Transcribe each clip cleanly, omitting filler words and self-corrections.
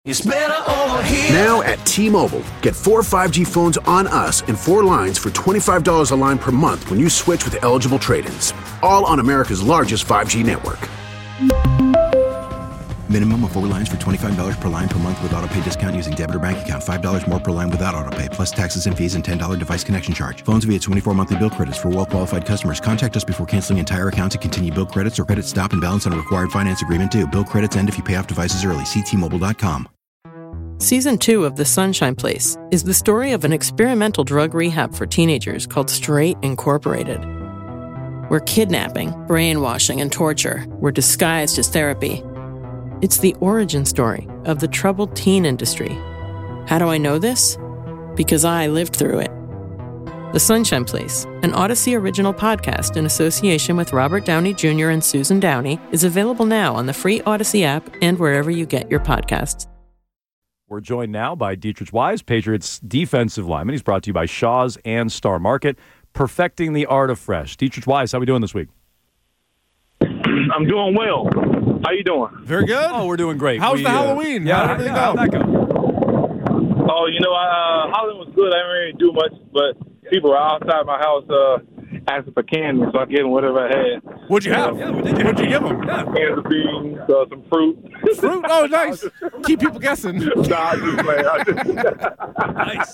It's better over here. Now at T-Mobile, get 4 5G phones on us and 4 lines for $25 a line per month when you switch with eligible trade-ins. All on America's largest 5G network. Minimum of 4 lines for $25 per line per month with autopay discount using debit or bank account. $5 more per line without autopay, plus taxes and fees and $10 device connection charge. Phones via 24 monthly bill credits for well-qualified customers. Contact us before canceling entire account to continue bill credits or credit stop and balance on a required finance agreement due. Bill credits end if you pay off devices early. See T-Mobile.com. Season 2 of The Sunshine Place is the story of an experimental drug rehab for teenagers called Straight Incorporated, where kidnapping, brainwashing, and torture were disguised as therapy. It's the origin story of the troubled teen industry. How do I know this? Because I lived through it. The Sunshine Place, an Odyssey original podcast in association with Robert Downey Jr. and Susan Downey, is available now on the free Odyssey app and wherever you get your podcasts. We're joined now by Dietrich Wise, Patriots defensive lineman. He's brought to you by Shaw's and Star Market, perfecting the art of fresh. Dietrich Wise, how are we doing this week? I'm doing well. How you doing? Very good. Oh, we're doing great. How's the Halloween? Yeah, How did everything go? How'd that go? Oh, Halloween was good. I didn't really do much, but people were outside my house asking for candy, so I gave them whatever I had. What'd you have? What'd you give them? Cans of beans, some fruit. Fruit? Oh, nice. Keep people guessing. Nah, I just playing. Nice.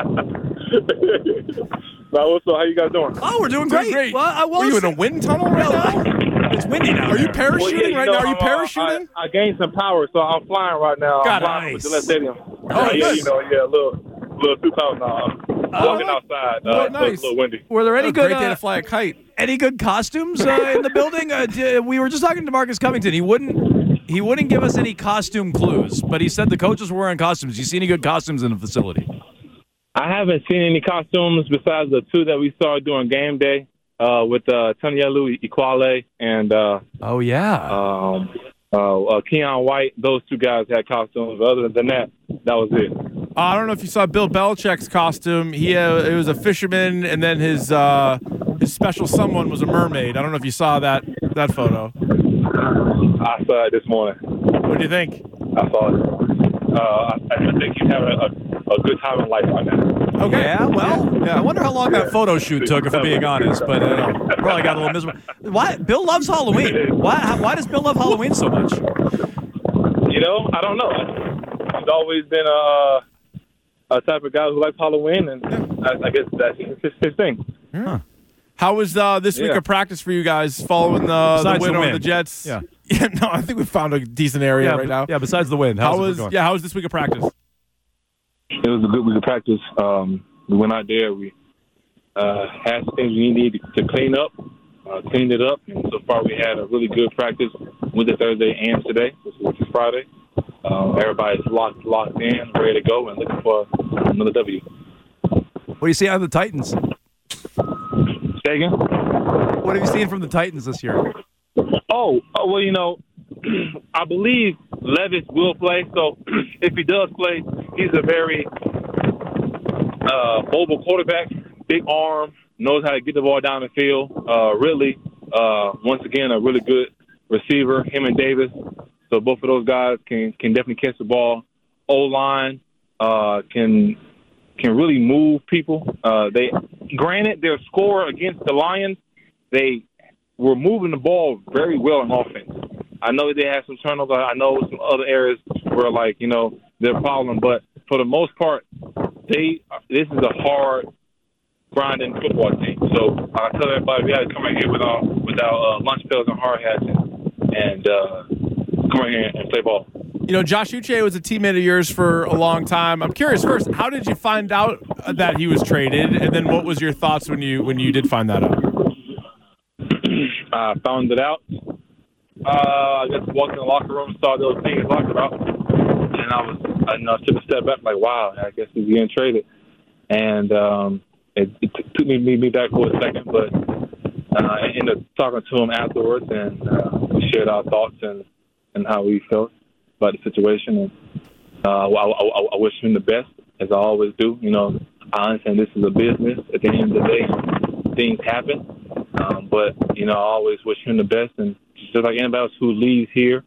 Now, what's up? How you guys doing? Oh, we're doing great. Well, Are you in a wind tunnel right now? It's windy now. Are you parachuting right now? Are you parachuting? I gained some power, so I'm flying right now. God, I'm flying nice. with Gillette Stadium. Oh, yeah, nice. a little 2,000 now. Walking outside. Oh, It's nice. a little windy. Were there any Great good day to fly a kite. any good costumes in the building? We were just talking to Marcus Covington. He wouldn't give us any costume clues, but he said the coaches were wearing costumes. You see any good costumes in the facility? I haven't seen any costumes besides the two that we saw during game day with Tanielu Ikwale and Oh yeah. Keon White. Those two guys had costumes. But other than that, that was it. I don't know if you saw Bill Belichick's costume. It was a fisherman, and then his special someone was a mermaid. I don't know if you saw that photo. I saw it this morning. What do you think? I saw it. I think he's having a good time in life right now. Okay. Yeah, well, I wonder how long that photo shoot took, if we're being honest. But probably got a little miserable. Why? Bill loves Halloween. Why does Bill love Halloween so much? I don't know. He's always been a type of guy who likes Halloween, and I guess that's his thing. Yeah. How was this week of practice for you guys following the win over the Jets? Yeah. Yeah, no, I think we found a decent area right now. Yeah, besides the win. How was this week of practice? It was a good week of practice. We went out there. We had some things we needed to clean up, cleaned it up, and so far we had a really good practice Wednesday, Thursday, and today, which is Friday. Everybody's locked in, ready to go, and looking for another W. What do you see out of the Titans? Say again? What have you seen from the Titans this year? Well, I believe Levis will play. So if he does play, he's a very mobile quarterback, big arm, knows how to get the ball down the field. Really, once again, a really good receiver, him and Davis. So both of those guys can definitely catch the ball. O-line can really move people. Granted, their score against the Lions, they were moving the ball very well in offense. I know they had some turnovers. I know some other areas were their problem, but for the most part, this is a hard, grinding football team. So I tell everybody we got to come in here with our lunch pails and hard hats and come in here and play ball. Josh Uche was a teammate of yours for a long time. I'm curious first, how did you find out that he was traded, and then what was your thoughts when you did find that out? I found it out. I just walked in the locker room, saw those things talked about, and I took a step back, like, wow, I guess he's getting traded. And it took me back for a second, but I ended up talking to him afterwards, and we shared our thoughts and how we felt about the situation. And I wish him the best, as I always do. I understand this is a business. At the end of the day, things happen. But I always wish him the best. And just like anybody else who leaves here,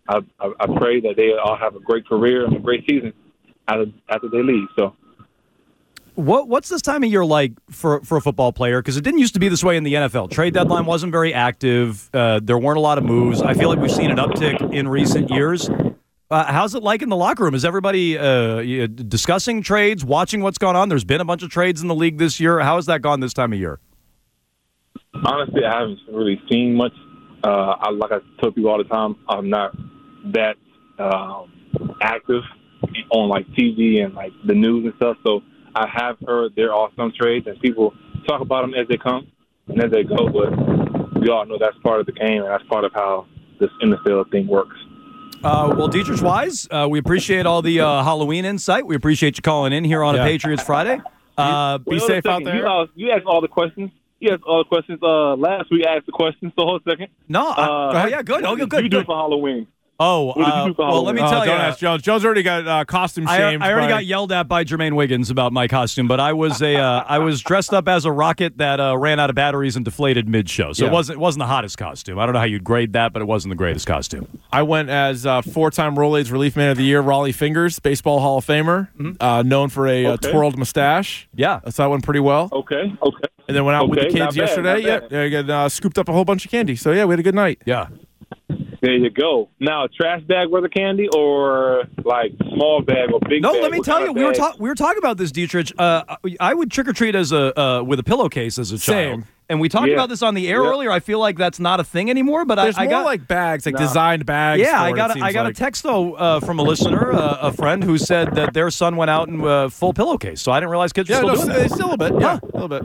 I pray that they all have a great career and a great season after they leave. So. What's this time of year like for a football player? Because it didn't used to be this way in the NFL. Trade deadline wasn't very active. There weren't a lot of moves. I feel like we've seen an uptick in recent years. How's it like in the locker room? Is everybody discussing trades, watching what's going on? There's been a bunch of trades in the league this year. How has that gone this time of year? Honestly, I haven't really seen much. Like I tell people all the time, I'm not that active on like TV and like the news and stuff. So I have heard there are some trades, and people talk about them as they come and as they go. But we all know that's part of the game, and that's part of how this NFL thing works. Well, Dietrich Wise, we appreciate all the Halloween insight. We appreciate you calling in here on a Patriots Friday. Be safe out there. You asked all the questions. Last week I asked the questions, so hold a second. No. Yeah, good. What did you do for Halloween? Well, let me tell you. Don't ask Jones. Jones already got costume shamed. I already got yelled at by Jermaine Wiggins about my costume, but I was I was dressed up as a rocket that ran out of batteries and deflated mid-show. So it wasn't the hottest costume. I don't know how you'd grade that, but it wasn't the greatest costume. I went as four-time Rolaids Relief Man of the Year, Raleigh Fingers, Baseball Hall of Famer, known for a twirled mustache. Yeah. So that went pretty well. Okay. And then went out with the kids yesterday. I got scooped up a whole bunch of candy. So, we had a good night. Yeah. There you go. Now, a trash bag worth of candy or like small bag or big bag? No, let me tell you, we were talking about this, Dietrich. I would trick or treat as with a pillowcase as a child. Same. And we talked about this on the air earlier. I feel like that's not a thing anymore. But I got like bags, like designed bags. Yeah, I got a text though from a listener, a friend who said that their son went out in full pillowcase. So I didn't realize kids were still doing that. Still a bit. Yeah, a little bit.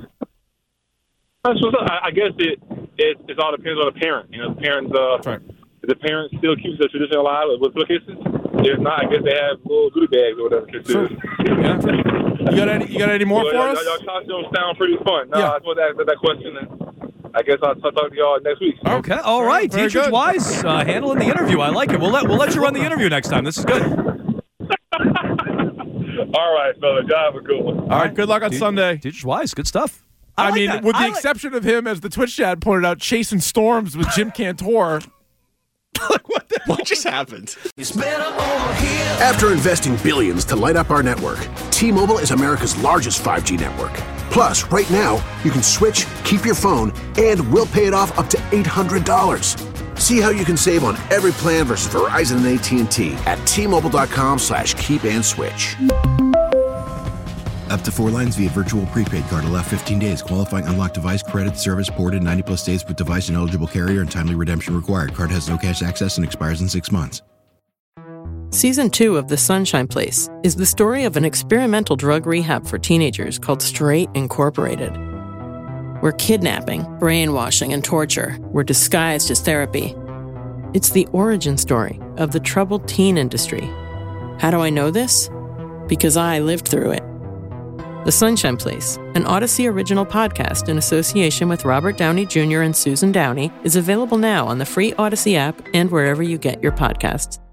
I guess it all depends on the parent. The parents. Right. If the parents still keeps the tradition alive with pillowcases, if not, I guess they have little goodie bags or whatever. Sure. Yeah. You got any more for us? Y'all costumes sound pretty fun. No, I just want to ask that question, and I guess I'll talk to y'all next week. Okay, all right. Dietrich Wise handling the interview. I like it. We'll let you run the interview next time. This is good. All right, fellas. Y'all have a good one. All right. Good luck on Sunday. Dietrich Wise, good stuff. I mean, with the exception of him, as the Twitch chat pointed out, chasing storms with Jim Cantor. What just happened? After investing billions to light up our network, T-Mobile is America's largest 5G network. Plus, right now, you can switch, keep your phone, and we'll pay it off up to $800. See how you can save on every plan versus Verizon and AT&T at T-Mobile.com/keep-and-switch. Up to 4 lines via virtual prepaid card. Allow 15 days. Qualifying unlocked device credit service ported 90-plus days with device and eligible carrier and timely redemption required. Card has no cash access and expires in 6 months. Season 2 of The Sunshine Place is the story of an experimental drug rehab for teenagers called Straight Incorporated, where kidnapping, brainwashing, and torture were disguised as therapy. It's the origin story of the troubled teen industry. How do I know this? Because I lived through it. The Sunshine Place, an Odyssey original podcast in association with Robert Downey Jr. and Susan Downey, is available now on the free Odyssey app and wherever you get your podcasts.